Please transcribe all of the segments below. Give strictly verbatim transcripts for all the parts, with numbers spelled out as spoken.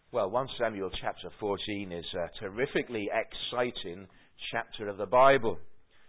Well, First Samuel chapter fourteen is a terrifically exciting chapter of the Bible.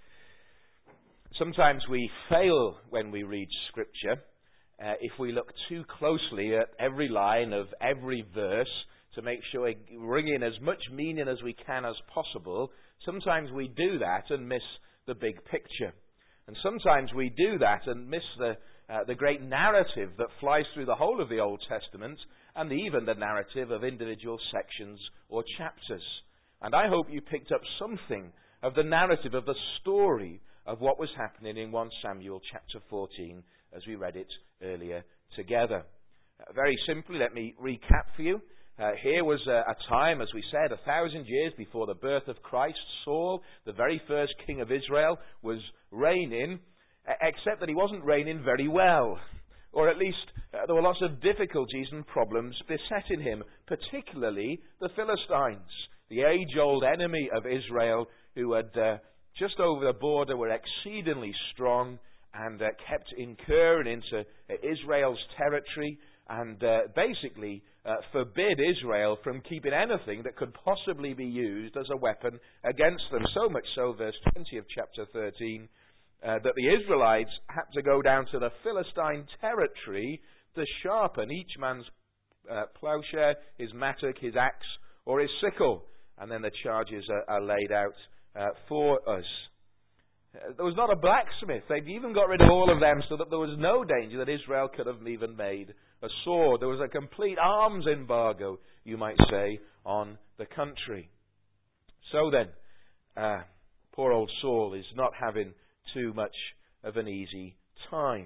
Sometimes we fail when we read Scripture uh, if we look too closely at every line of every verse to make sure we bring in as much meaning as we can as possible. Sometimes we do that and miss the big picture. And sometimes we do that and miss the uh, the great narrative that flies through the whole of the Old Testament and even the narrative of individual sections or chapters. And I hope you picked up something of the narrative of the story of what was happening in First Samuel chapter fourteen as we read it earlier together. Uh, very simply, let me recap for you. Uh, here was a, a time, as we said, a thousand years before the birth of Christ. Saul, the very first king of Israel, was reigning, except that he wasn't reigning very well. Or at least uh, there were lots of difficulties and problems besetting him, particularly the Philistines, the age-old enemy of Israel, who had uh, just over the border were exceedingly strong and uh, kept incurring into uh, Israel's territory and uh, basically uh, forbid Israel from keeping anything that could possibly be used as a weapon against them. So much so, verse twenty of chapter thirteen, uh, that the Israelites had to go down to the Philistine territory to sharpen each man's uh, plowshare, his mattock, his axe, or his sickle. And then the charges are, are laid out uh, for us. Uh, there was not a blacksmith. They'd even got rid of all of them so that there was no danger that Israel could have even made a sword. There was a complete arms embargo, you might say, on the country. So then, uh, poor old Saul is not having too much of an easy time.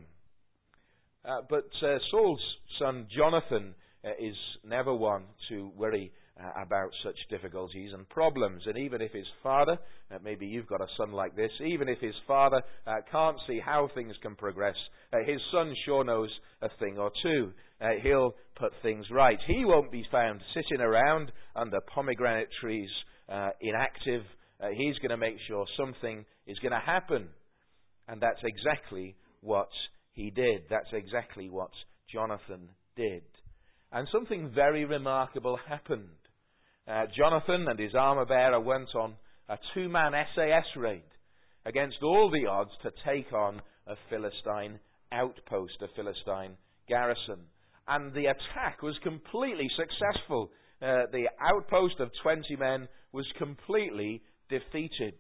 Uh, but uh, Saul's son Jonathan uh, is never one to worry uh, about such difficulties and problems. And even if his father, uh, maybe you've got a son like this, even if his father uh, can't see how things can progress, uh, his son sure knows a thing or two. Uh, he'll put things right. He won't be found sitting around under pomegranate trees uh, inactive. Uh, he's going to make sure something is going to happen. And that's exactly what he did. That's exactly what Jonathan did. And something very remarkable happened. Uh, Jonathan and his armor-bearer went on a two-man S A S raid against all the odds to take on a Philistine outpost, a Philistine garrison. And the attack was completely successful. Uh, the outpost of twenty men was completely defeated.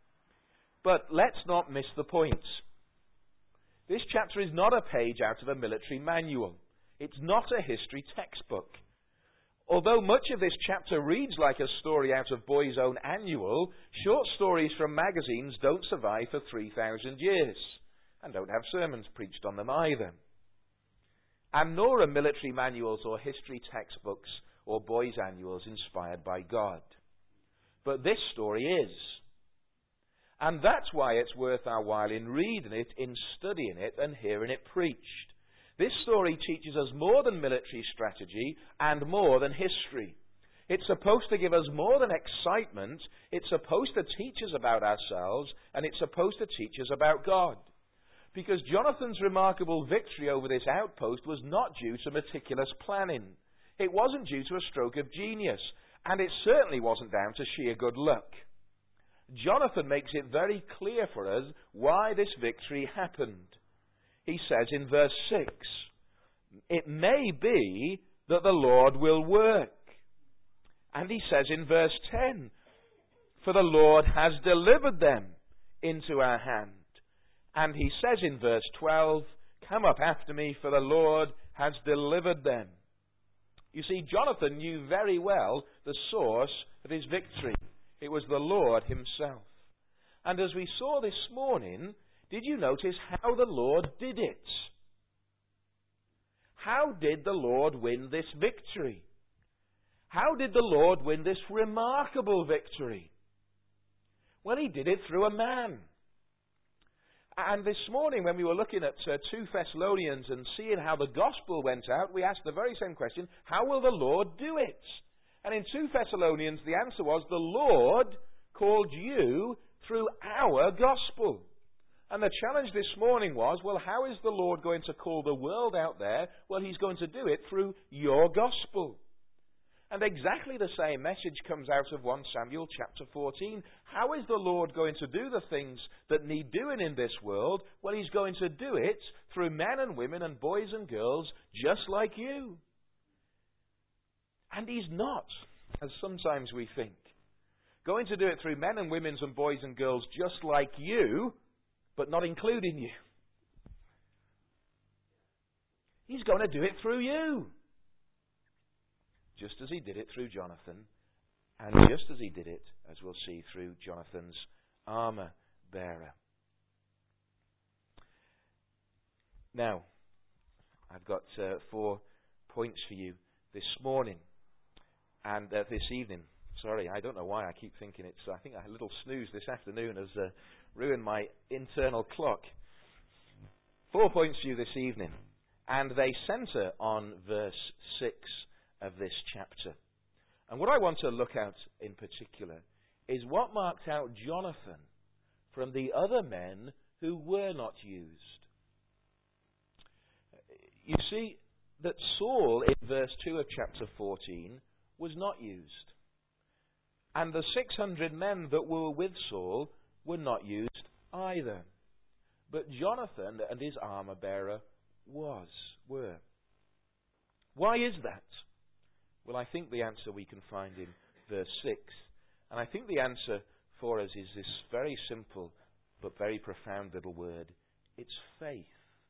But let's not miss the point. This chapter is not a page out of a military manual. It's not a history textbook. Although much of this chapter reads like a story out of Boy's Own Annual, short stories from magazines don't survive for three thousand years, and don't have sermons preached on them either. And nor are military manuals or history textbooks or boys' annuals inspired by God. But this story is. And that's why it's worth our while in reading it, in studying it, and hearing it preached. This story teaches us more than military strategy and more than history. It's supposed to give us more than excitement. It's supposed to teach us about ourselves, and it's supposed to teach us about God. Because Jonathan's remarkable victory over this outpost was not due to meticulous planning. It wasn't due to a stroke of genius, and it certainly wasn't down to sheer good luck. Jonathan makes it very clear for us why this victory happened. He says in verse six, "It may be that the Lord will work." And he says in verse ten, "For the Lord has delivered them into our hand." And he says in verse twelve, "Come up after me, for the Lord has delivered them." You see, Jonathan knew very well the source of his victory. It was the Lord himself. And as we saw this morning, did you notice how the Lord did it? How did the Lord win this victory? How did the Lord win this remarkable victory? Well, he did it through a man. And this morning, when we were looking at uh, Second Thessalonians and seeing how the gospel went out, we asked the very same question, how will the Lord do it? And in Second Thessalonians, the answer was, the Lord called you through our gospel. And the challenge this morning was, well, how is the Lord going to call the world out there? Well, he's going to do it through your gospel. And exactly the same message comes out of First Samuel chapter fourteen. How is the Lord going to do the things that need doing in this world? Well, He's going to do it through men and women and boys and girls just like you. And He's not, as sometimes we think, going to do it through men and women and boys and girls just like you, but not including you. He's going to do it through you. Just as He did it through Jonathan, and just as He did it, as we'll see, through Jonathan's armor bearer. Now, I've got uh, four points for you this morning, and uh, this evening. Sorry, I don't know why I keep thinking it's... I think a little snooze this afternoon has uh, ruined my internal clock. Four points for you this evening, and they centre on verse six of this chapter. And what I want to look at in particular is what marked out Jonathan from the other men who were not used. You see that Saul, in verse two of chapter fourteen, was not used. And the six hundred men that were with Saul were not used either. But Jonathan and his armor-bearer was, were. Why is that? Well, I think the answer we can find in verse six. And I think the answer for us is this very simple but very profound little word. It's faith.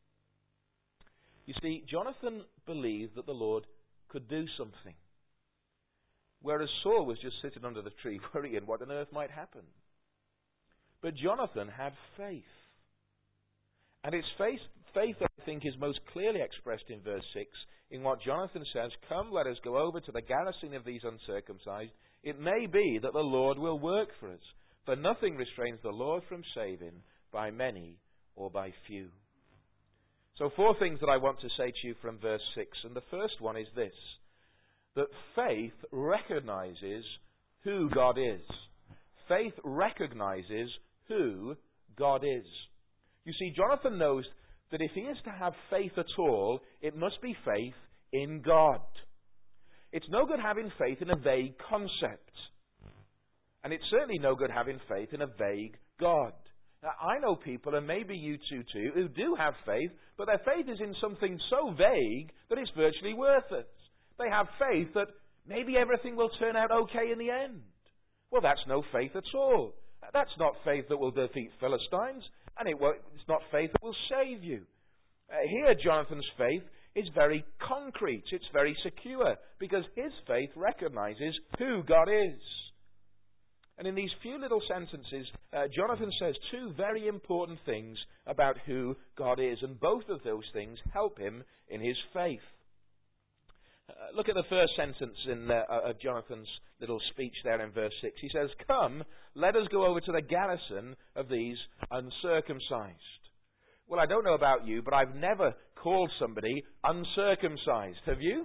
You see, Jonathan believed that the Lord could do something, whereas Saul was just sitting under the tree worrying what on earth might happen. But Jonathan had faith. And it's faith, faith that I think is most clearly expressed in verse six, in what Jonathan says, "Come, let us go over to the garrison of these uncircumcised. It may be that the Lord will work for us, for nothing restrains the Lord from saving by many or by few." So four things that I want to say to you from verse six. And the first one is this, that faith recognizes who God is. Faith recognizes who God is. You see, Jonathan knows that if he is to have faith at all, it must be faith in God. It's no good having faith in a vague concept. And it's certainly no good having faith in a vague God. Now, I know people, and maybe you too, too, who do have faith, but their faith is in something so vague that it's virtually worthless. They have faith that maybe everything will turn out okay in the end. Well, that's no faith at all. That's not faith that will defeat Philistines, and it will, it's not faith that will save you. Uh, here, Jonathan's faith is very concrete. It's very secure, because his faith recognizes who God is. And in these few little sentences, uh, Jonathan says two very important things about who God is, and both of those things help him in his faith. Uh, look at the first sentence in uh, of Jonathan's little speech there in verse six. He says, "Come, let us go over to the garrison of these uncircumcised." Well, I don't know about you, but I've never called somebody uncircumcised. Have you?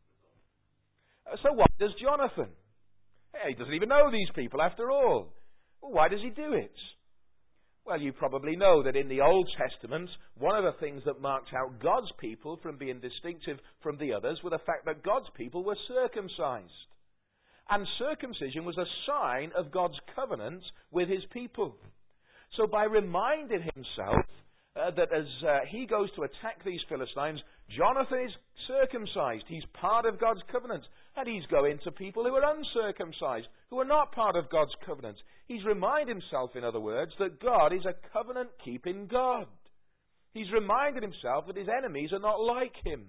Uh, so why does Jonathan? Hey, he doesn't even know these people after all. Well, why does he do it? Well, you probably know that in the Old Testament, one of the things that marked out God's people from being distinctive from the others was the fact that God's people were circumcised. And circumcision was a sign of God's covenant with His people. So by reminding himself uh, that as uh, he goes to attack these Philistines, Jonathan is circumcised. He's part of God's covenant. And he's going to people who are uncircumcised, who are not part of God's covenant. He's reminded himself, in other words, that God is a covenant-keeping God. He's reminded himself that his enemies are not like him.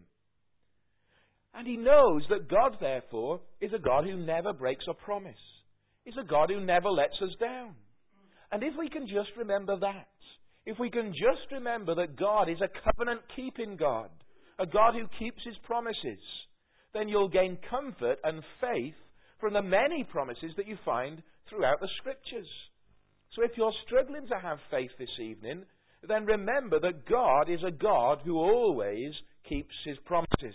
And he knows that God, therefore, is a God who never breaks a promise. He's a God who never lets us down. And if we can just remember that, if we can just remember that God is a covenant-keeping God, a God who keeps his promises, then you'll gain comfort and faith from the many promises that you find throughout the Scriptures. So if you're struggling to have faith this evening, then remember that God is a God who always keeps his promises.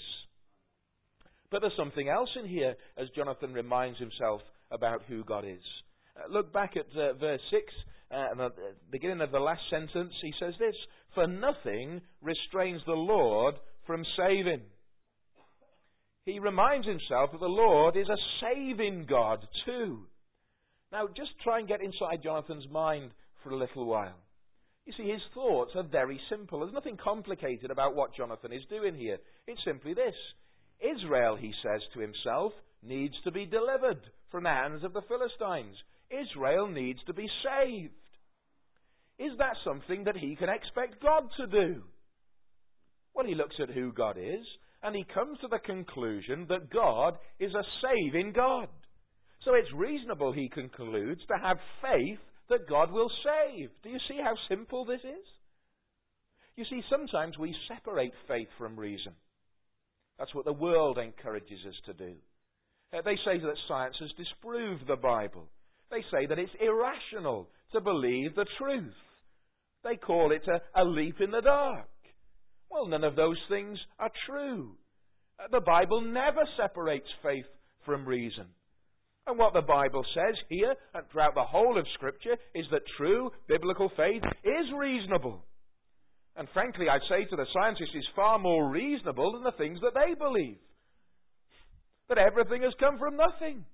But there's something else in here as Jonathan reminds himself about who God is. Uh, look back at uh, verse six, uh, and at the beginning of the last sentence, he says this, "For nothing restrains the Lord from saving." he reminds himself that the Lord is a saving God too. Now, just try and get inside Jonathan's mind for a little while. You see, his thoughts are very simple. There's nothing complicated about what Jonathan is doing here. It's simply this. Israel, he says to himself, needs to be delivered from the hands of the Philistines. Israel needs to be saved. Is that something that he can expect God to do? Well, he looks at who God is, and he comes to the conclusion that God is a saving God. So it's reasonable, he concludes, to have faith that God will save. Do you see how simple this is? You see, sometimes we separate faith from reason. That's what the world encourages us to do. Uh, they say that science has disproved the Bible. They say that it's irrational to believe the truth. They call it a, a leap in the dark. Well, none of those things are true. Uh, the Bible never separates faith from reason. And what the Bible says here and throughout the whole of Scripture is that true biblical faith is reasonable. And frankly, I'd say to the scientists, it's far more reasonable than the things that they believe. That everything has come from nothing.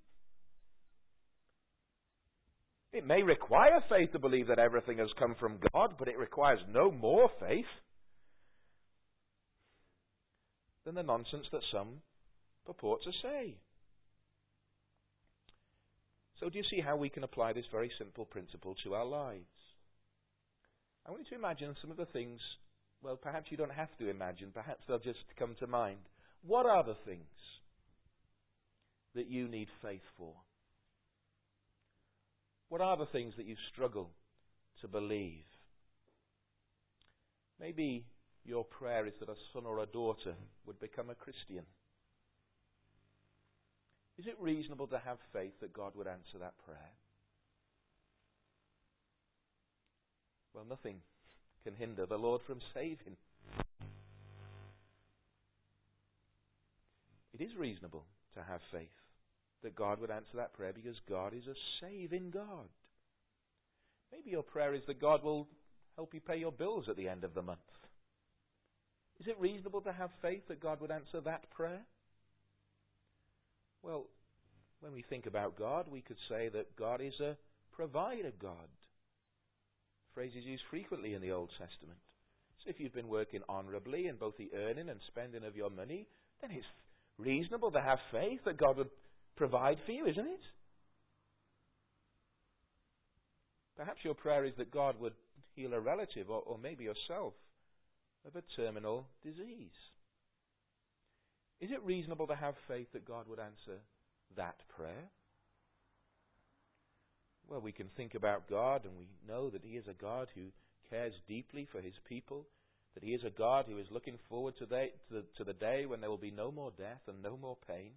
It may require faith to believe that everything has come from God, but it requires no more faith than the nonsense that some purport to say. So do you see how we can apply this very simple principle to our lives? I want you to imagine some of the things, well, perhaps you don't have to imagine, perhaps they'll just come to mind. What are the things that you need faith for? What are the things that you struggle to believe? Maybe your prayer is that a son or a daughter would become a Christian. Is it reasonable to have faith that God would answer that prayer? Well, nothing can hinder the Lord from saving. It is reasonable to have faith that God would answer that prayer because God is a saving God. Maybe your prayer is that God will help you pay your bills at the end of the month. Is it reasonable to have faith that God would answer that prayer? Well, when we think about God, we could say that God is a provider God. The phrase is used frequently in the Old Testament. So if you've been working honourably in both the earning and spending of your money, then it's reasonable to have faith that God would provide for you, isn't it? Perhaps your prayer is that God would heal a relative or, or maybe yourself of a terminal disease. Is it reasonable to have faith that God would answer that prayer? Well, we can think about God and we know that He is a God who cares deeply for His people, that He is a God who is looking forward to the, to the, to the day when there will be no more death and no more pain.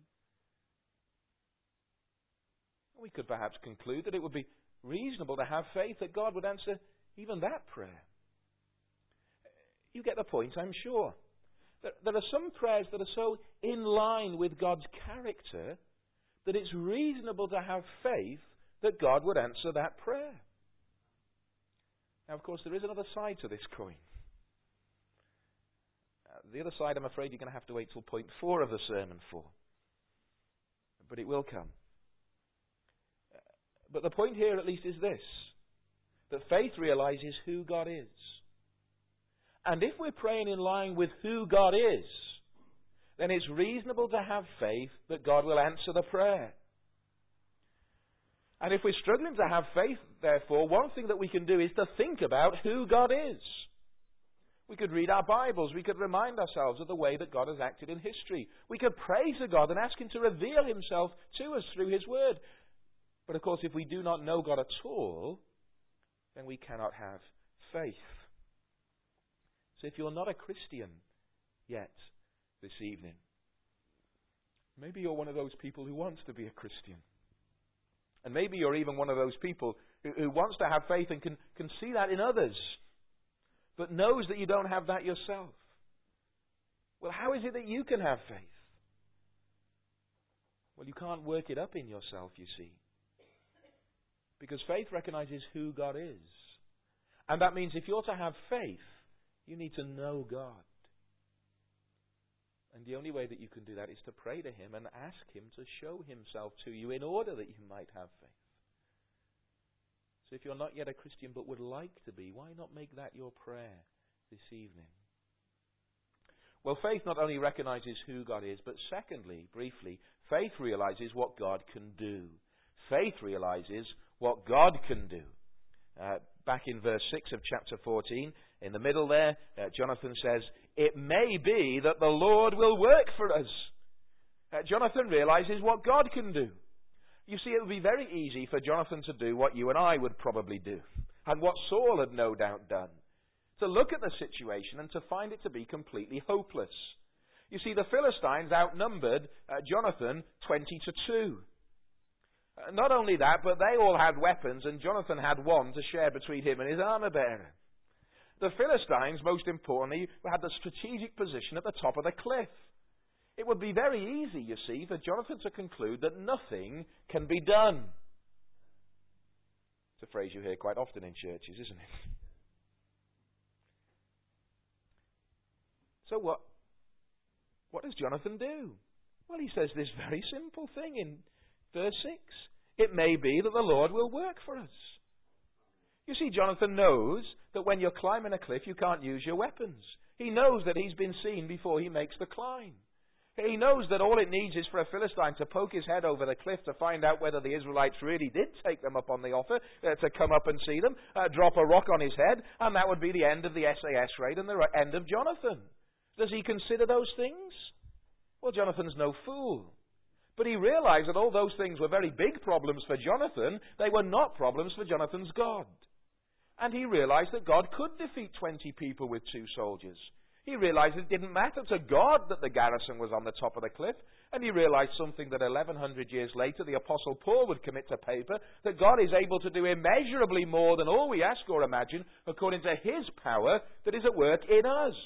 We could perhaps conclude that it would be reasonable to have faith that God would answer even that prayer. You get the point, I'm sure. There are some prayers that are so in line with God's character that it's reasonable to have faith that God would answer that prayer. Now, of course, there is another side to this coin. Uh, the other side, I'm afraid, you're going to have to wait till point four of the sermon for. But it will come. Uh, but the point here, at least, is this. That faith realizes who God is. And if we're praying in line with who God is, then it's reasonable to have faith that God will answer the prayer. And if we're struggling to have faith, therefore, one thing that we can do is to think about who God is. We could read our Bibles. We could remind ourselves of the way that God has acted in history. We could pray to God and ask Him to reveal Himself to us through His Word. But of course, if we do not know God at all, then we cannot have faith. So if you're not a Christian yet this evening, maybe you're one of those people who wants to be a Christian. And maybe you're even one of those people who, who wants to have faith and can, can see that in others, but knows that you don't have that yourself. Well, how is it that you can have faith? Well, you can't work it up in yourself, you see. Because faith recognizes who God is. And that means if you're to have faith, you need to know God. And the only way that you can do that is to pray to him and ask him to show himself to you in order that you might have faith. So if you're not yet a Christian but would like to be, why not make that your prayer this evening? Well, faith not only recognizes who God is, but secondly, briefly, faith realizes what God can do. Faith realizes what God can do. Uh, back in verse six of chapter fourteen, in the middle there, uh, Jonathan says, "It may be that the Lord will work for us." Uh, Jonathan realizes what God can do. You see, it would be very easy for Jonathan to do what you and I would probably do, and what Saul had no doubt done. To look at the situation and to find it to be completely hopeless. You see, the Philistines outnumbered uh, Jonathan twenty to two. Uh, not only that, but they all had weapons, and Jonathan had one to share between him and his armor bearer. The Philistines, most importantly, had the strategic position at the top of the cliff. It would be very easy, you see, for Jonathan to conclude that nothing can be done. It's a phrase you hear quite often in churches, isn't it? So what, what does Jonathan do? Well, he says this very simple thing in verse six. It may be that the Lord will work for us. You see, Jonathan knows that when you're climbing a cliff, you can't use your weapons. He knows that he's been seen before he makes the climb. He knows that all it needs is for a Philistine to poke his head over the cliff to find out whether the Israelites really did take them up on the offer, uh, to come up and see them, uh, drop a rock on his head, and that would be the end of the S A S raid and the end of Jonathan. Does he consider those things? Well, Jonathan's no fool. But he realized that all those things were very big problems for Jonathan. They were not problems for Jonathan's God. And he realized that God could defeat twenty people with two soldiers. He realized it didn't matter to God that the garrison was on the top of the cliff. And he realized something that eleven hundred years later the Apostle Paul would commit to paper, that God is able to do immeasurably more than all we ask or imagine according to his power that is at work in us.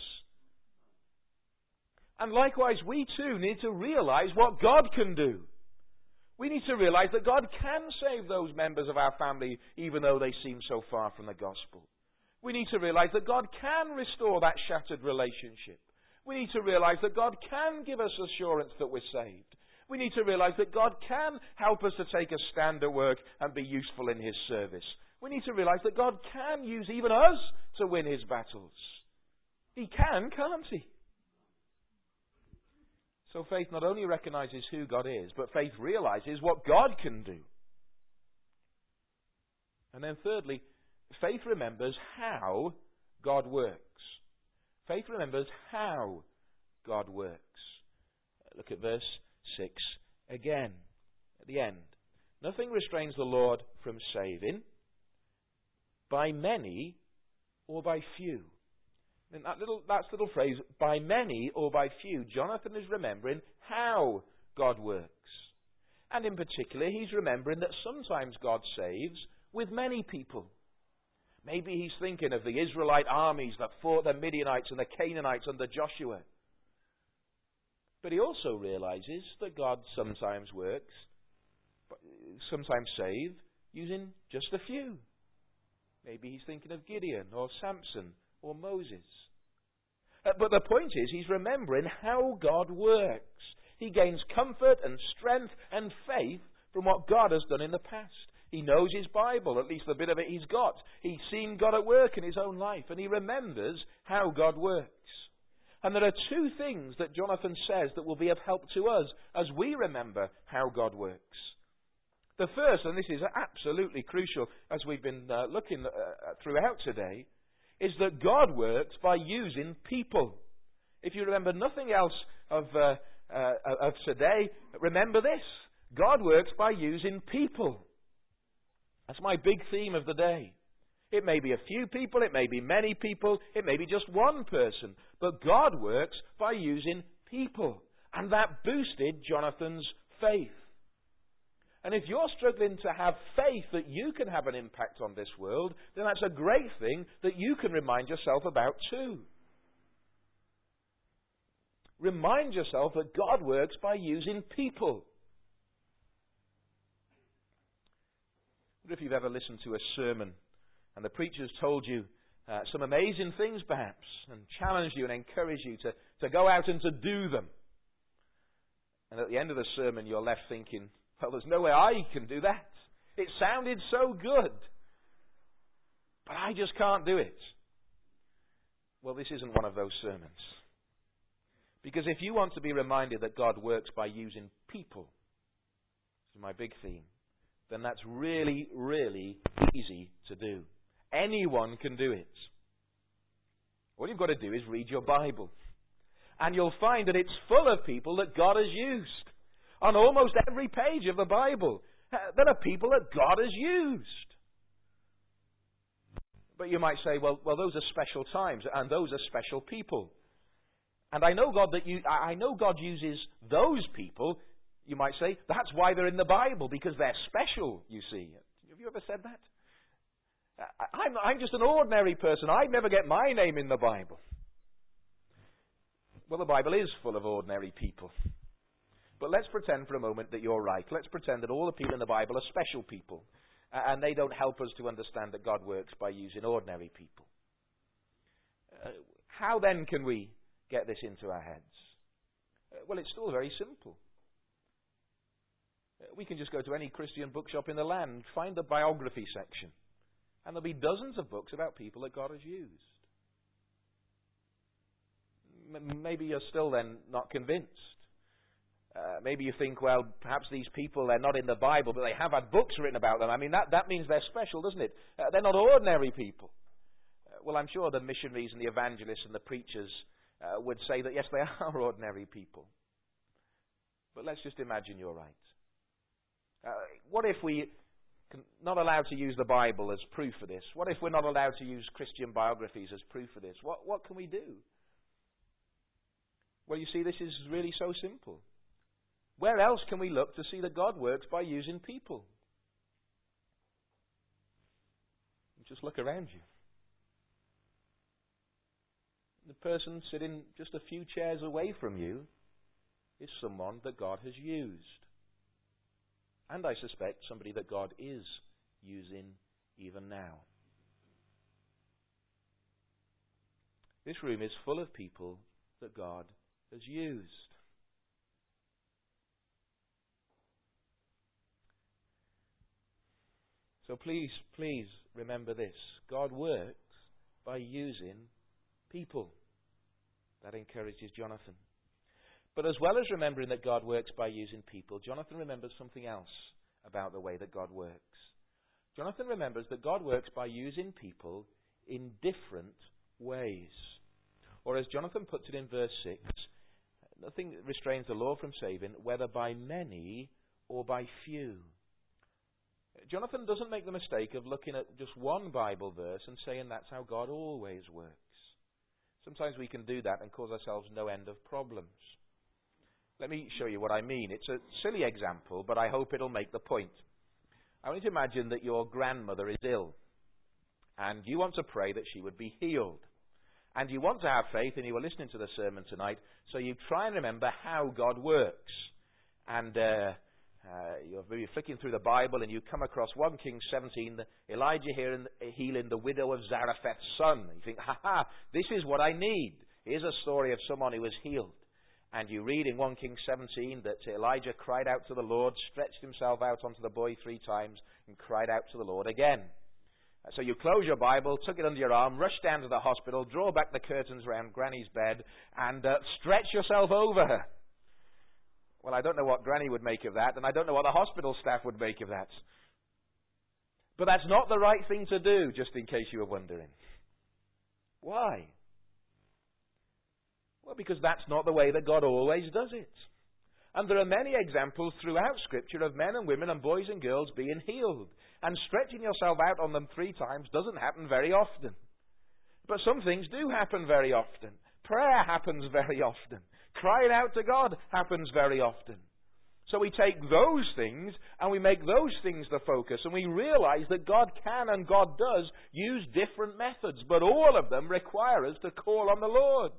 And likewise, we too need to realize what God can do. We need to realize that God can save those members of our family even though they seem so far from the gospel. We need to realize that God can restore that shattered relationship. We need to realize that God can give us assurance that we're saved. We need to realize that God can help us to take a stand at work and be useful in his service. We need to realize that God can use even us to win his battles. He can, can't he? So faith not only recognizes who God is, but faith realizes what God can do. And then thirdly, faith remembers how God works. Faith remembers how God works. Look at verse six again, at the end. Nothing restrains the Lord from saving, by many or by few. And that little, that little phrase, by many or by few, Jonathan is remembering how God works. And in particular, he's remembering that sometimes God saves with many people. Maybe he's thinking of the Israelite armies that fought the Midianites and the Canaanites under Joshua. But he also realizes that God sometimes works, sometimes saves, using just a few. Maybe he's thinking of Gideon or Samson or Moses. Uh, but the point is, he's remembering how God works. He gains comfort and strength and faith from what God has done in the past. He knows his Bible, at least the bit of it he's got. He's seen God at work in his own life, and he remembers how God works. And there are two things that Jonathan says that will be of help to us as we remember how God works. The first, and this is absolutely crucial as we've been uh, looking uh, throughout today, is that God works by using people. If you remember nothing else of, uh, uh, of today, remember this. God works by using people. That's my big theme of the day. It may be a few people, it may be many people, it may be just one person. But God works by using people. And that boosted Jonathan's faith. And if you're struggling to have faith that you can have an impact on this world, then that's a great thing that you can remind yourself about too. Remind yourself that God works by using people. I wonder if you've ever listened to a sermon and the preacher's told you uh, some amazing things perhaps, and challenged you and encouraged you to, to go out and to do them. And at the end of the sermon, you're left thinking, well, there's no way I can do that. It sounded so good, but I just can't do it. Well, this isn't one of those sermons. Because if you want to be reminded that God works by using people, this is my big theme, then that's really, really easy to do. Anyone can do it. All you've got to do is read your Bible. And you'll find that it's full of people that God has used. On almost every page of the Bible, there are people that God has used. But you might say, well, well, those are special times, and those are special people. And I know God that you, I know God uses those people. You might say that's why they're in the Bible, because they're special. You see, have you ever said that? I'm, I'm just an ordinary person. I never get my name in the Bible. Well, the Bible is full of ordinary people. But let's pretend for a moment that you're right. Let's pretend that all the people in the Bible are special people. And they don't help us to understand that God works by using ordinary people. Uh, how then can we get this into our heads? Uh, well, it's still very simple. Uh, we can just go to any Christian bookshop in the land, find the biography section, and there'll be dozens of books about people that God has used. M- maybe you're still then not convinced. Uh, maybe you think, well, perhaps these people, they're not in the Bible, but they have had books written about them. I mean, that, that means they're special, doesn't it? Uh, they're not ordinary people. Uh, well, I'm sure the missionaries and the evangelists and the preachers uh, would say that, yes, they are ordinary people. But let's just imagine you're right. Uh, what if we are not allowed to use the Bible as proof for this? What if we're not allowed to use Christian biographies as proof for this? What, what can we do? Well, you see, this is really so simple. Where else can we look to see that God works by using people? Just look around you. The person sitting just a few chairs away from you is someone that God has used. And I suspect somebody that God is using even now. This room is full of people that God has used. So please, please remember this. God works by using people. That encourages Jonathan. But as well as remembering that God works by using people, Jonathan remembers something else about the way that God works. Jonathan remembers that God works by using people in different ways. Or as Jonathan puts it in verse six, nothing restrains the law from saving, whether by many or by few. Jonathan doesn't make the mistake of looking at just one Bible verse and saying that's how God always works. Sometimes we can do that and cause ourselves no end of problems. Let me show you what I mean. It's a silly example, but I hope it'll make the point. I want you to imagine that your grandmother is ill, and you want to pray that she would be healed. And you want to have faith, and you were listening to the sermon tonight, so you try and remember how God works. And uh, uh, you're maybe flicking through the Bible, and you come across First Kings seventeen, Elijah healing, healing the widow of Zarephath's son. You think, ha ha, this is what I need. Here's a story of someone who was healed. And you read in First Kings seventeen that Elijah cried out to the Lord, stretched himself out onto the boy three times, and cried out to the Lord again. So you close your Bible, tuck it under your arm, rush down to the hospital, draw back the curtains around Granny's bed, and uh, stretch yourself over her. Well, I don't know what Granny would make of that, and I don't know what the hospital staff would make of that. But that's not the right thing to do, just in case you were wondering. Why? Well, because that's not the way that God always does it. And there are many examples throughout Scripture of men and women and boys and girls being healed. And stretching yourself out on them three times doesn't happen very often. But some things do happen very often. Prayer happens very often. Crying out to God happens very often. So we take those things and we make those things the focus, and we realize that God can and God does use different methods, but all of them require us to call on the Lord.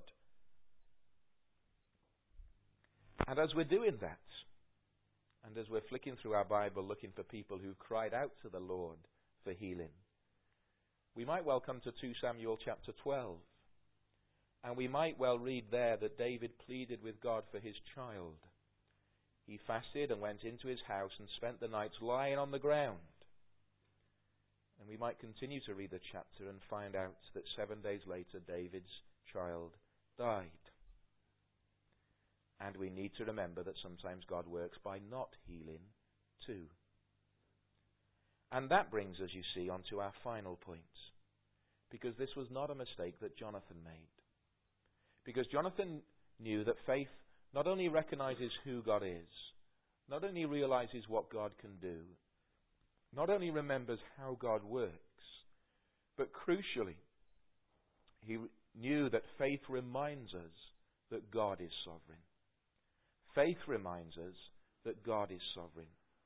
And as we're doing that, and as we're flicking through our Bible looking for people who cried out to the Lord for healing, we might well come to Second Samuel chapter twelve. And we might well read there that David pleaded with God for his child. he fasted and went into his house and spent the night lying on the ground. And we might continue to read the chapter and find out that seven days later David's child died. And we need to remember that sometimes God works by not healing too. And that brings us, you see, onto our final point. Because this was not a mistake that Jonathan made. Because Jonathan knew that faith not only recognizes who God is, not only realizes what God can do, not only remembers how God works, but crucially, he knew that faith reminds us that God is sovereign. Faith reminds us that God is sovereign.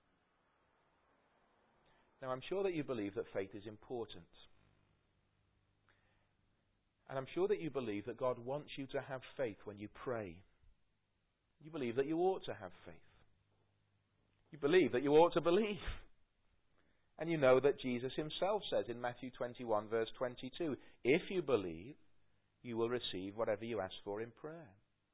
Now, I'm sure that you believe that faith is important. And I'm sure that you believe that God wants you to have faith when you pray. You believe that you ought to have faith. You believe that you ought to believe. And you know that Jesus himself says in Matthew twenty-one, verse twenty-two, if you believe, you will receive whatever you ask for in prayer.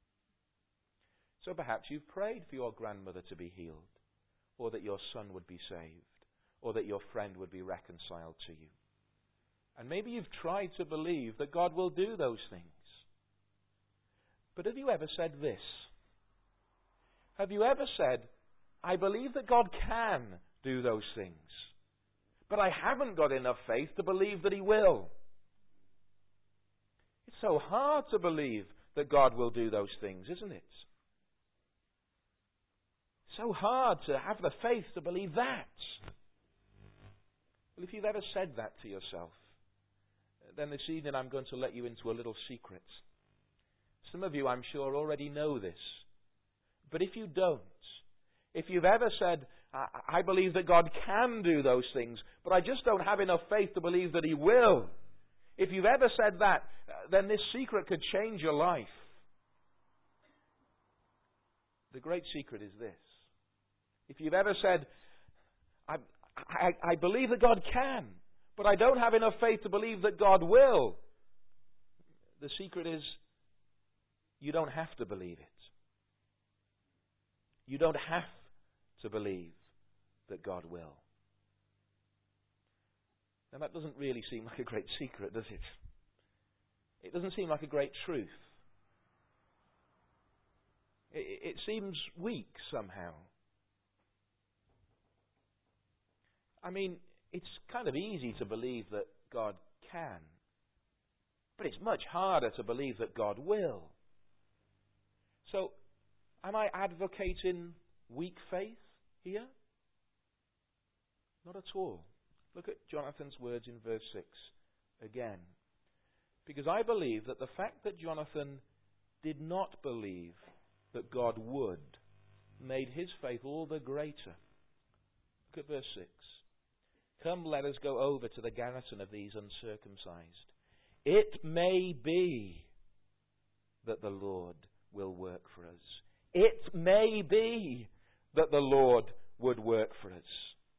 So perhaps you've prayed for your grandmother to be healed, or that your son would be saved, or that your friend would be reconciled to you. And maybe you've tried to believe that God will do those things. But have you ever said this? Have you ever said, I believe that God can do those things, but I haven't got enough faith to believe that He will? It's so hard to believe that God will do those things, isn't it? So hard to have the faith to believe that. Well, if you've ever said that to yourself, then this evening I'm going to let you into a little secret. Some of you, I'm sure, already know this. But if you don't, if you've ever said, I, I believe that God can do those things, but I just don't have enough faith to believe that He will. If you've ever said that, then this secret could change your life. The great secret is this. If you've ever said, I, I, I believe that God can, but I don't have enough faith to believe that God will, the secret is you don't have to believe it. You don't have to believe that God will. Now that doesn't really seem like a great secret, does it? It doesn't seem like a great truth. It, it seems weak somehow. I mean, it's kind of easy to believe that God can, but it's much harder to believe that God will. So, am I advocating weak faith here? Not at all. Look at Jonathan's words in verse six again. Because I believe that the fact that Jonathan did not believe that God would made his faith all the greater. Look at verse six. Come, let us go over to the garrison of these uncircumcised. It may be that the Lord will work for us. It may be that the Lord would work for us.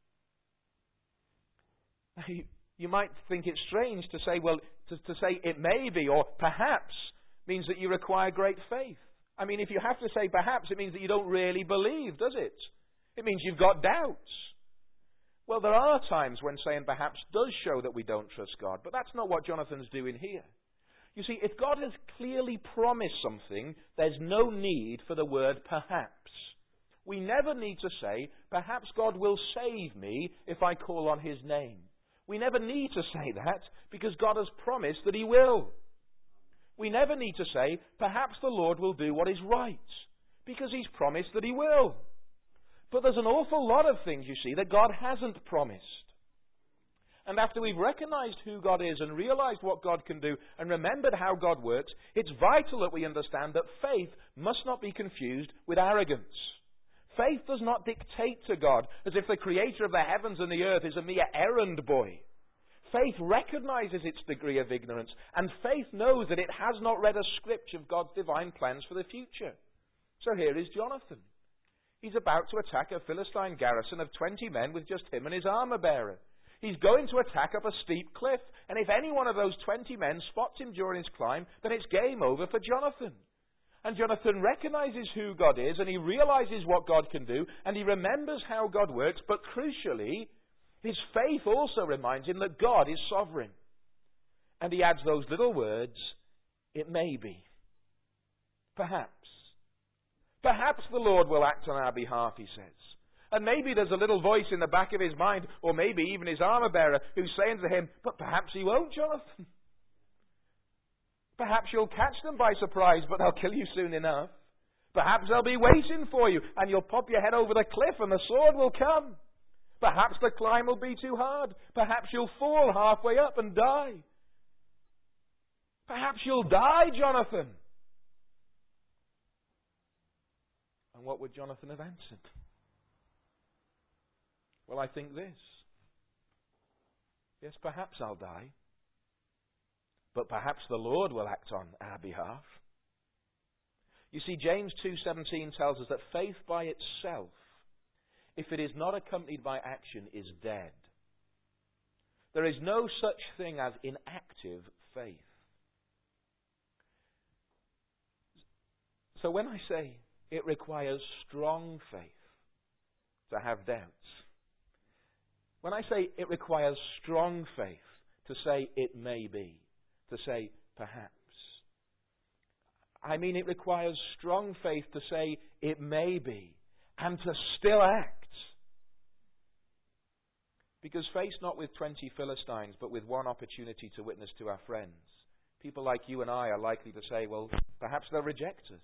Now, you, you might think it's strange to say, well, to, to say it may be or perhaps means that you require great faith. I mean, if you have to say perhaps, it means that you don't really believe, does it? It means you've got doubts. Well, there are times when saying perhaps does show that we don't trust God, but that's not what Jonathan's doing here. You see, if God has clearly promised something, there's no need for the word perhaps. We never need to say, perhaps God will save me if I call on His name. We never need to say that because God has promised that He will. We never need to say, perhaps the Lord will do what is right because He's promised that He will. But there's an awful lot of things, you see, that God hasn't promised. And after we've recognized who God is and realized what God can do and remembered how God works, it's vital that we understand that faith must not be confused with arrogance. Faith does not dictate to God as if the creator of the heavens and the earth is a mere errand boy. Faith recognizes its degree of ignorance, and faith knows that it has not read a script of God's divine plans for the future. So here is Jonathan. He's about to attack a Philistine garrison of twenty men with just him and his armor-bearer. He's going to attack up a steep cliff, and if any one of those twenty men spots him during his climb, then it's game over for Jonathan. And Jonathan recognizes who God is, and he realizes what God can do, and he remembers how God works, but crucially, his faith also reminds him that God is sovereign. And he adds those little words, it may be. Perhaps. Perhaps the Lord will act on our behalf, he says. And maybe there's a little voice in the back of his mind, or maybe even his armor-bearer, who's saying to him, but perhaps he won't, Jonathan. Perhaps you'll catch them by surprise, but they'll kill you soon enough. Perhaps they'll be waiting for you, and you'll pop your head over the cliff and the sword will come. Perhaps the climb will be too hard. Perhaps you'll fall halfway up and die. Perhaps you'll die, Jonathan. And what would Jonathan have answered? Well, I think this. Yes, perhaps I'll die. But perhaps the Lord will act on our behalf. You see, James two seventeen tells us that faith by itself, if it is not accompanied by action, is dead. There is no such thing as inactive faith. So when I say it requires strong faith to have doubts, when I say it requires strong faith to say it may be, to say perhaps, I mean it requires strong faith to say it may be and to still act. Because faced not with twenty Philistines, but with one opportunity to witness to our friends, people like you and I are likely to say, well, perhaps they'll reject us.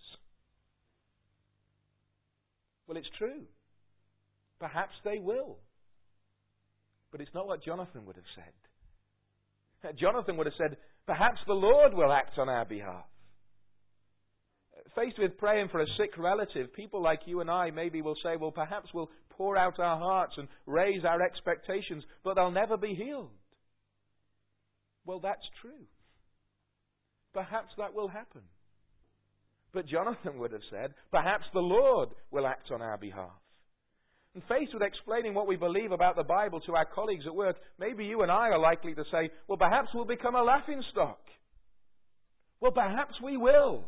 Well, it's true. Perhaps they will. But it's not what Jonathan would have said. Jonathan would have said, perhaps the Lord will act on our behalf. Faced with praying for a sick relative, people like you and I maybe will say, well, perhaps we'll pour out our hearts and raise our expectations, but they'll never be healed. Well, that's true. Perhaps that will happen. But Jonathan would have said, perhaps the Lord will act on our behalf. And faced with explaining what we believe about the Bible to our colleagues at work, maybe you and I are likely to say, well, perhaps we'll become a laughingstock. Well, perhaps we will.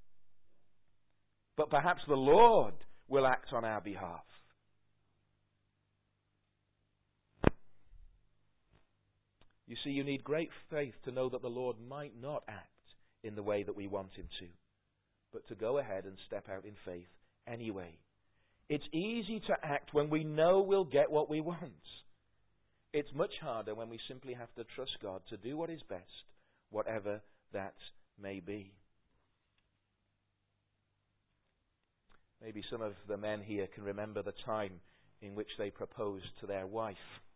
But perhaps the Lord will act on our behalf. You see, you need great faith to know that the Lord might not act in the way that we want him to, but to go ahead and step out in faith anyway. It's easy to act when we know we'll get what we want. It's much harder when we simply have to trust God to do what is best, whatever that may be. Maybe some of the men here can remember the time in which they proposed to their wife.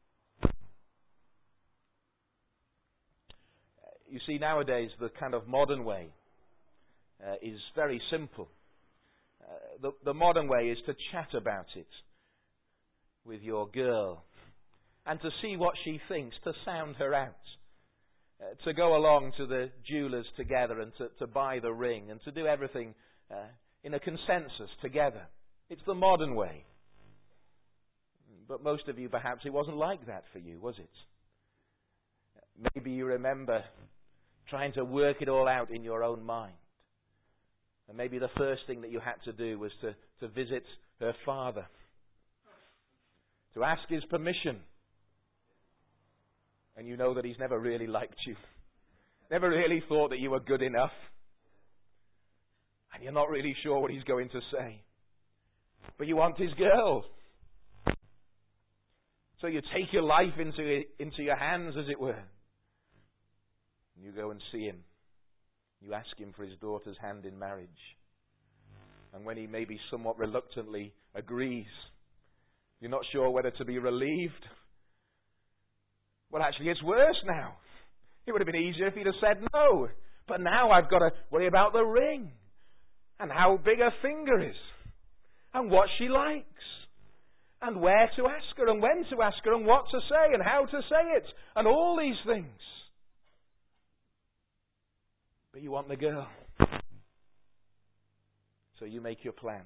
You see, nowadays, the kind of modern way uh, is very simple. Uh, the, the modern way is to chat about it with your girl and to see what she thinks, to sound her out, uh, to go along to the jeweller's together and to, to buy the ring and to do everything uh, in a consensus together. It's the modern way. But most of you, perhaps it wasn't like that for you, was it? Maybe you remember trying to work it all out in your own mind. And maybe the first thing that you had to do was to, to visit her father, to ask his permission. And you know that he's never really liked you, never really thought that you were good enough. And you're not really sure what he's going to say. But you want his girl. So you take your life into, into your hands, as it were. And you go and see him. You ask him for his daughter's hand in marriage. And when he maybe somewhat reluctantly agrees, you're not sure whether to be relieved. Well, actually, it's worse now. It would have been easier if he'd have said no. But now I've got to worry about the ring. And how big her finger is. And what she likes. And where to ask her. And when to ask her. And what to say. And how to say it. And all these things. But you want the girl. So you make your plans.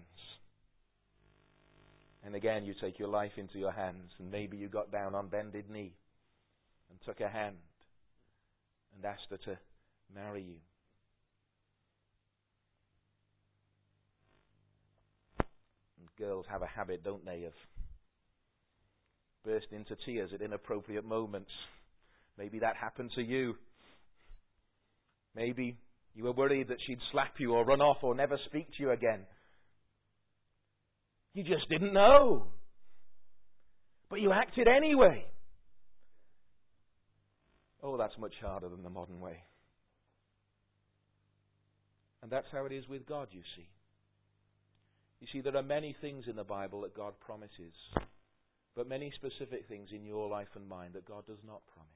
And again, you take your life into your hands. And maybe you got down on bended knee. And took her hand. And asked her to marry you. Girls have a habit, don't they, of bursting into tears at inappropriate moments. Maybe that happened to you. Maybe you were worried that she'd slap you or run off or never speak to you again. You just didn't know. But you acted anyway. Oh, that's much harder than the modern way. And that's how it is with God, you see. You see, there are many things in the Bible that God promises, but many specific things in your life and mine that God does not promise.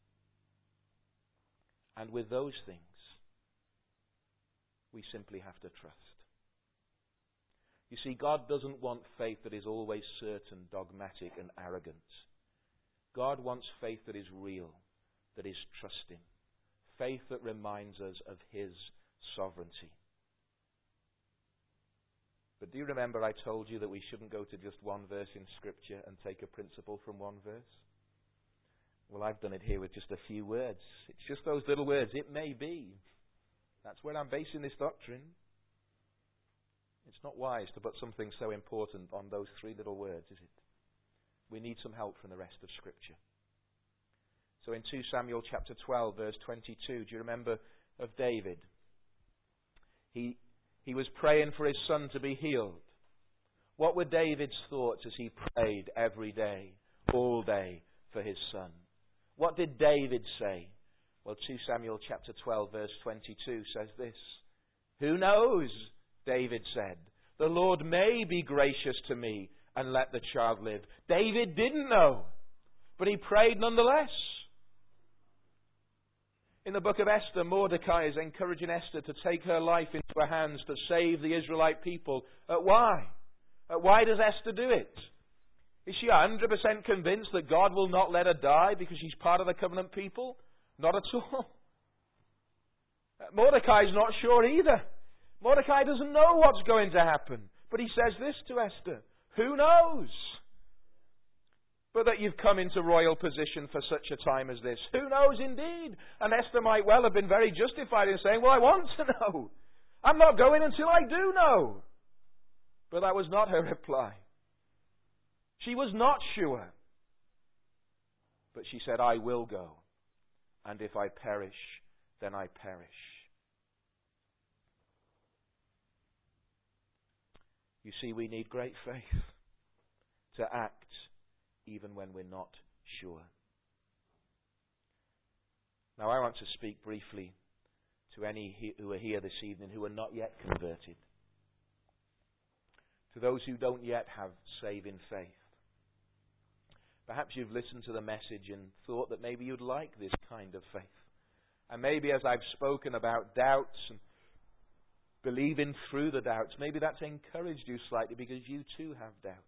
And with those things, we simply have to trust. You see, God doesn't want faith that is always certain, dogmatic, and arrogant. God wants faith that is real, that is trusting. Faith that reminds us of His sovereignty. But do you remember I told you that we shouldn't go to just one verse in Scripture and take a principle from one verse? Well, I've done it here with just a few words. It's just those little words. It may be. That's where I'm basing this doctrine. It's not wise to put something so important on those three little words, is it? We need some help from the rest of Scripture. So in Second Samuel chapter twelve, verse twenty-two, do you remember of David? He, he was praying for his son to be healed. What were David's thoughts as he prayed every day, all day, for his son? What did David say? Well, Second Samuel chapter twelve, verse twenty-two says this. Who knows, David said, the Lord may be gracious to me and let the child live. David didn't know, but he prayed nonetheless. In the book of Esther, Mordecai is encouraging Esther to take her life into her hands to save the Israelite people. Uh, why? Uh, why does Esther do it? Is she one hundred percent convinced that God will not let her die because she's part of the covenant people? Not at all. Uh, Mordecai's not sure either. Mordecai doesn't know what's going to happen. But he says this to Esther. Who knows? But that you've come into royal position for such a time as this. Who knows indeed? And Esther might well have been very justified in saying, well, I want to know. I'm not going until I do know. But that was not her reply. She was not sure. But she said, I will go. And if I perish, then I perish. You see, we need great faith to act even when we're not sure. Now, I want to speak briefly to any who are here this evening who are not yet converted. To those who don't yet have saving faith. Perhaps you've listened to the message and thought that maybe you'd like this kind of faith. And maybe as I've spoken about doubts and believing through the doubts, maybe that's encouraged you slightly because you too have doubts.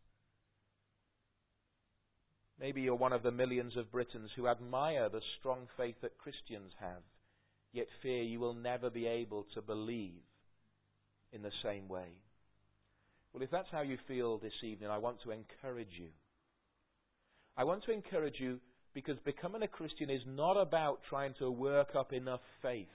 Maybe you're one of the millions of Britons who admire the strong faith that Christians have, yet fear you will never be able to believe in the same way. Well, if that's how you feel this evening, I want to encourage you. I want to encourage you because becoming a Christian is not about trying to work up enough faith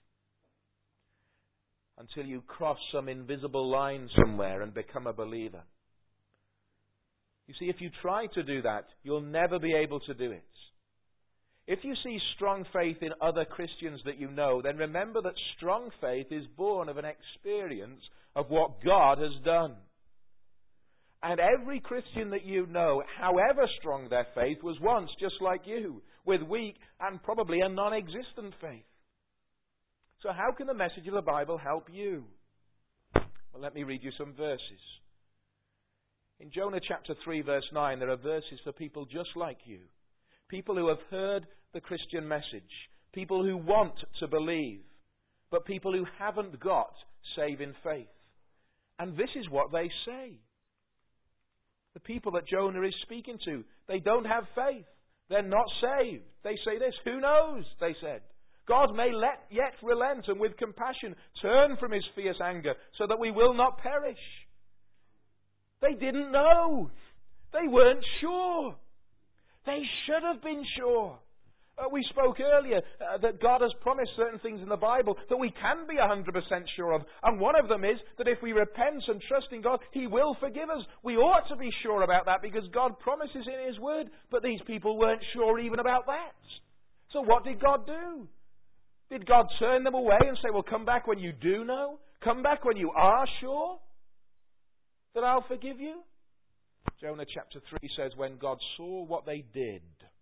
until you cross some invisible line somewhere and become a believer. You see, if you try to do that, you'll never be able to do it. If you see strong faith in other Christians that you know, then remember that strong faith is born of an experience of what God has done. And every Christian that you know, however strong their faith, was once just like you, with weak and probably a non-existent faith. So how can the message of the Bible help you? Well, let me read you some verses. In Jonah chapter three, verse nine, there are verses for people just like you. People who have heard the Christian message. People who want to believe. But people who haven't got saving faith. And this is what they say. The people that Jonah is speaking to, they don't have faith. They're not saved. They say this, who knows, they said. God may let, yet relent and with compassion turn from His fierce anger so that we will not perish. They didn't know. They weren't sure. They should have been sure. Uh, we spoke earlier uh, that God has promised certain things in the Bible that we can be one hundred percent sure of. And one of them is that if we repent and trust in God, He will forgive us. We ought to be sure about that because God promises in His Word. But these people weren't sure even about that. So what did God do? Did God turn them away and say, well, come back when you do know? Come back when you are sure that I'll forgive you? Jonah chapter three says, when God saw what they did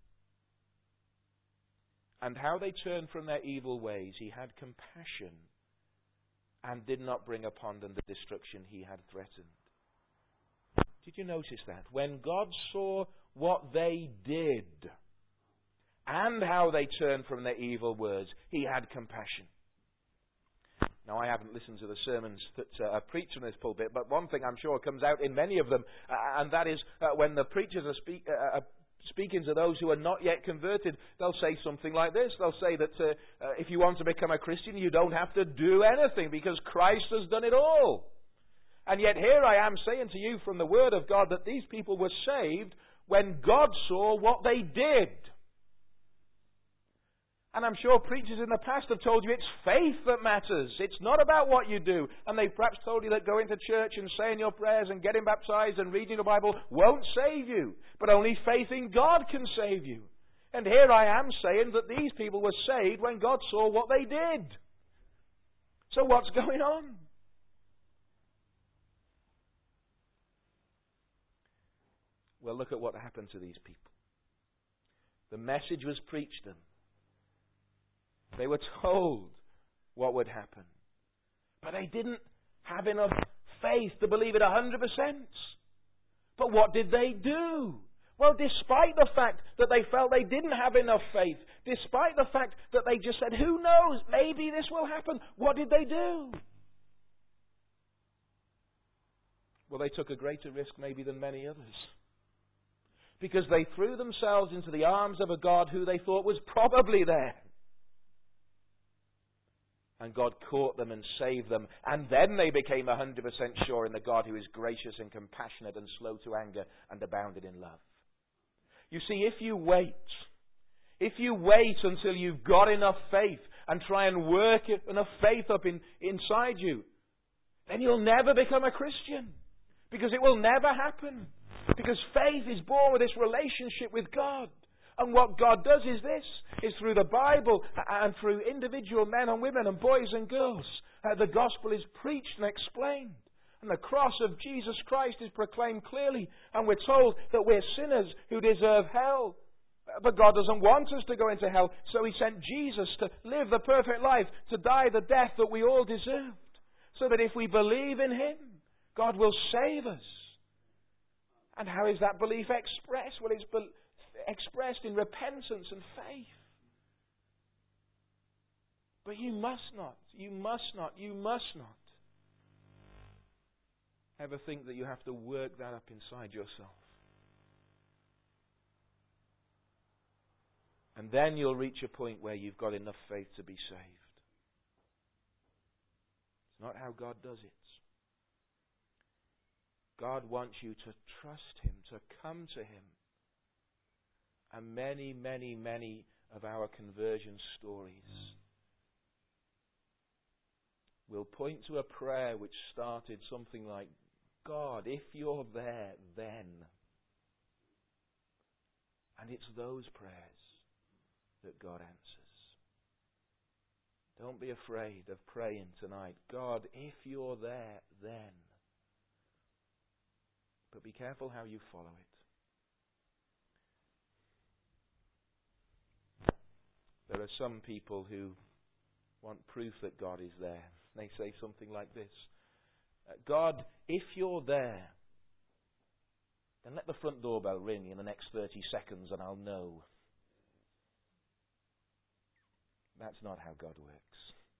and how they turned from their evil ways, He had compassion and did not bring upon them the destruction He had threatened. Did you notice that? When God saw what they did and how they turned from their evil words, He had compassion. Now, I haven't listened to the sermons that uh, are preached in this pulpit, but one thing I'm sure comes out in many of them, uh, and that is uh, when the preachers are speak, uh, uh, speaking to those who are not yet converted, they'll say something like this. They'll say that uh, uh, if you want to become a Christian, you don't have to do anything because Christ has done it all. And yet here I am saying to you from the Word of God that these people were saved when God saw what they did. And I'm sure preachers in the past have told you it's faith that matters. It's not about what you do. And they've perhaps told you that going to church and saying your prayers and getting baptized and reading the Bible won't save you. But only faith in God can save you. And here I am saying that these people were saved when God saw what they did. So what's going on? Well, look at what happened to these people. The message was preached to them. They were told what would happen. But they didn't have enough faith to believe it one hundred percent. But what did they do? Well, despite the fact that they felt they didn't have enough faith, despite the fact that they just said, who knows, maybe this will happen, what did they do? Well, they took a greater risk maybe than many others. Because they threw themselves into the arms of a God who they thought was probably there. And God caught them and saved them. And then they became one hundred percent sure in the God who is gracious and compassionate and slow to anger and abounded in love. You see, if you wait, if you wait until you've got enough faith and try and work enough faith up in, inside you, then you'll never become a Christian. Because it will never happen. Because faith is born with this relationship with God. And what God does is this, is through the Bible and through individual men and women and boys and girls, uh, the gospel is preached and explained. And the cross of Jesus Christ is proclaimed clearly. And we're told that we're sinners who deserve hell. But God doesn't want us to go into hell. So He sent Jesus to live the perfect life, to die the death that we all deserved. So that if we believe in Him, God will save us. And how is that belief expressed? Well, it's be- expressed in repentance and faith. But you must not, you must not, you must not ever think that you have to work that up inside yourself. And then you'll reach a point where you've got enough faith to be saved. It's not how God does it. God wants you to trust Him, to come to Him. And many, many, many of our conversion stories will point to a prayer which started something like, God, if you're there, then. And it's those prayers that God answers. Don't be afraid of praying tonight. God, if you're there, then. But be careful how you follow it. There are some people who want proof that God is there. They say something like this. God, if you're there, then let the front doorbell ring in the next thirty seconds and I'll know. That's not how God works.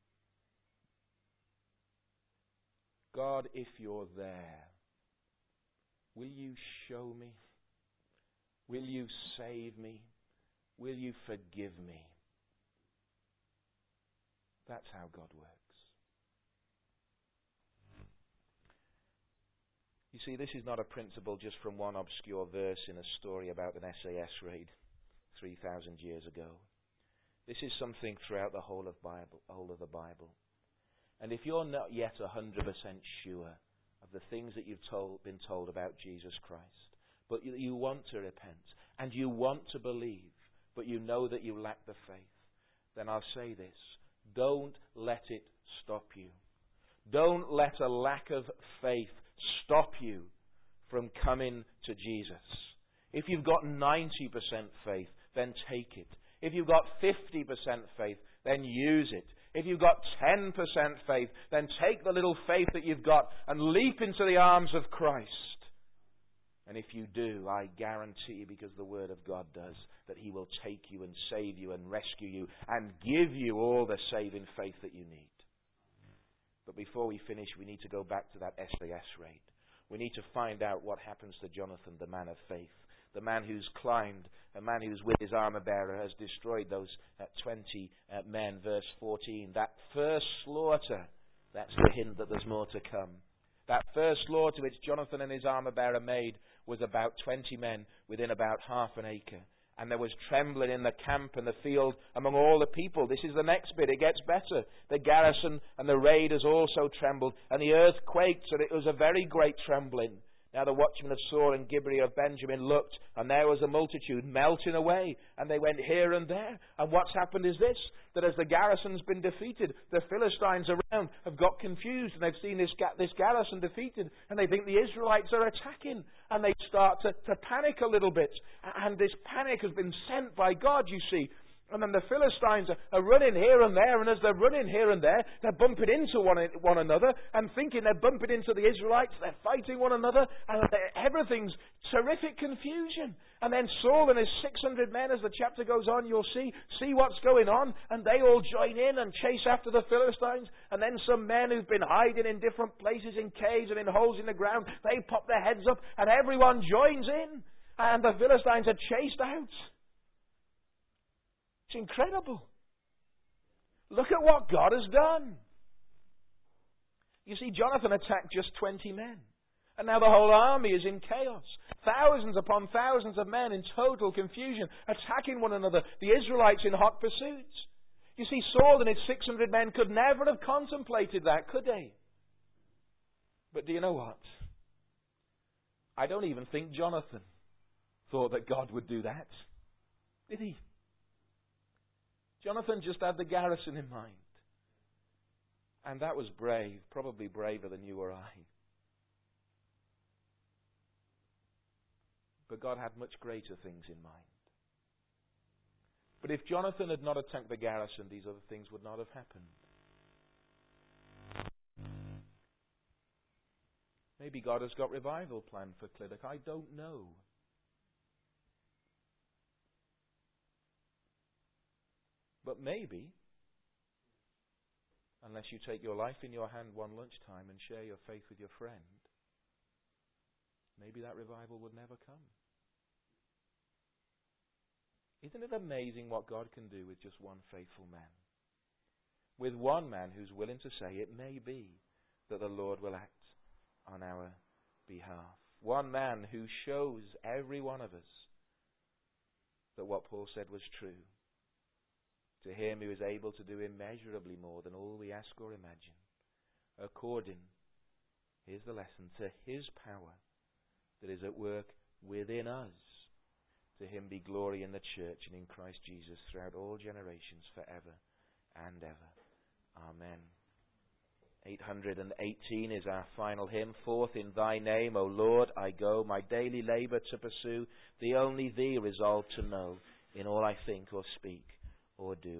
God, if you're there, will you show me? Will you save me? Will you forgive me? That's how God works. You see, this is not a principle just from one obscure verse in a story about an S A S raid three thousand years ago. This is something throughout the whole of Bible, whole of the Bible. And if you're not yet one hundred percent sure of the things that you've told, been told about Jesus Christ, but you, you want to repent, and you want to believe, but you know that you lack the faith, then I'll say this: don't let it stop you. Don't let a lack of faith stop you from coming to Jesus. If you've got ninety percent faith, then take it. If you've got fifty percent faith, then use it. If you've got ten percent faith, then take the little faith that you've got and leap into the arms of Christ. And if you do, I guarantee you, because the Word of God does, that He will take you and save you and rescue you and give you all the saving faith that you need. But before we finish, we need to go back to that S A S raid. We need to find out what happens to Jonathan, the man of faith. The man who's climbed, a man who's with his armor bearer, has destroyed those uh, twenty uh, men. Verse fourteen. That first slaughter, that's the hint that there's more to come. That first slaughter which Jonathan and his armor bearer made was about twenty men within about half an acre. And there was trembling in the camp and the field among all the people. This is the next bit. It gets better. The garrison and the raiders also trembled, and the earth quaked, and it was a very great trembling. Now the watchmen of Saul and Gibeah of Benjamin looked, and there was a multitude melting away, and they went here and there. And what's happened is this, that as the garrison's been defeated, the Philistines around have got confused, and they've seen this, ga- this garrison defeated, and they think the Israelites are attacking, and they start to, to panic a little bit. And this panic has been sent by God, you see. And then the Philistines are, are running here and there, and as they're running here and there, they're bumping into one, one another, and thinking they're bumping into the Israelites, they're fighting one another, and everything's terrific confusion. And then Saul and his six hundred men, as the chapter goes on, you'll see, see what's going on, and they all join in and chase after the Philistines, and then some men who've been hiding in different places, in caves and in holes in the ground, they pop their heads up, and everyone joins in, and the Philistines are chased out. It's incredible. Look at what God has done. You see, Jonathan attacked just twenty men. And now the whole army is in chaos. Thousands upon thousands of men in total confusion, attacking one another. The Israelites in hot pursuit. You see, Saul and his six hundred men could never have contemplated that, could they? But do you know what? I don't even think Jonathan thought that God would do that. Did he? Jonathan just had the garrison in mind. And that was brave, probably braver than you or I. But God had much greater things in mind. But if Jonathan had not attacked the garrison, these other things would not have happened. Maybe God has got revival planned for Clydach. I don't know. But maybe, unless you take your life in your hand one lunchtime and share your faith with your friend, maybe that revival would never come. Isn't it amazing what God can do with just one faithful man? With one man who's willing to say, it may be that the Lord will act on our behalf. One man who shows every one of us that what Paul said was true. To him who is able to do immeasurably more than all we ask or imagine, according, here's the lesson, to His power that is at work within us. To Him be glory in the church and in Christ Jesus throughout all generations, forever and ever. Amen. eight hundred eighteen is our final hymn. Forth in Thy name, O Lord, I go, my daily labour to pursue, Thee only Thee resolve to know, in all I think or speak or do.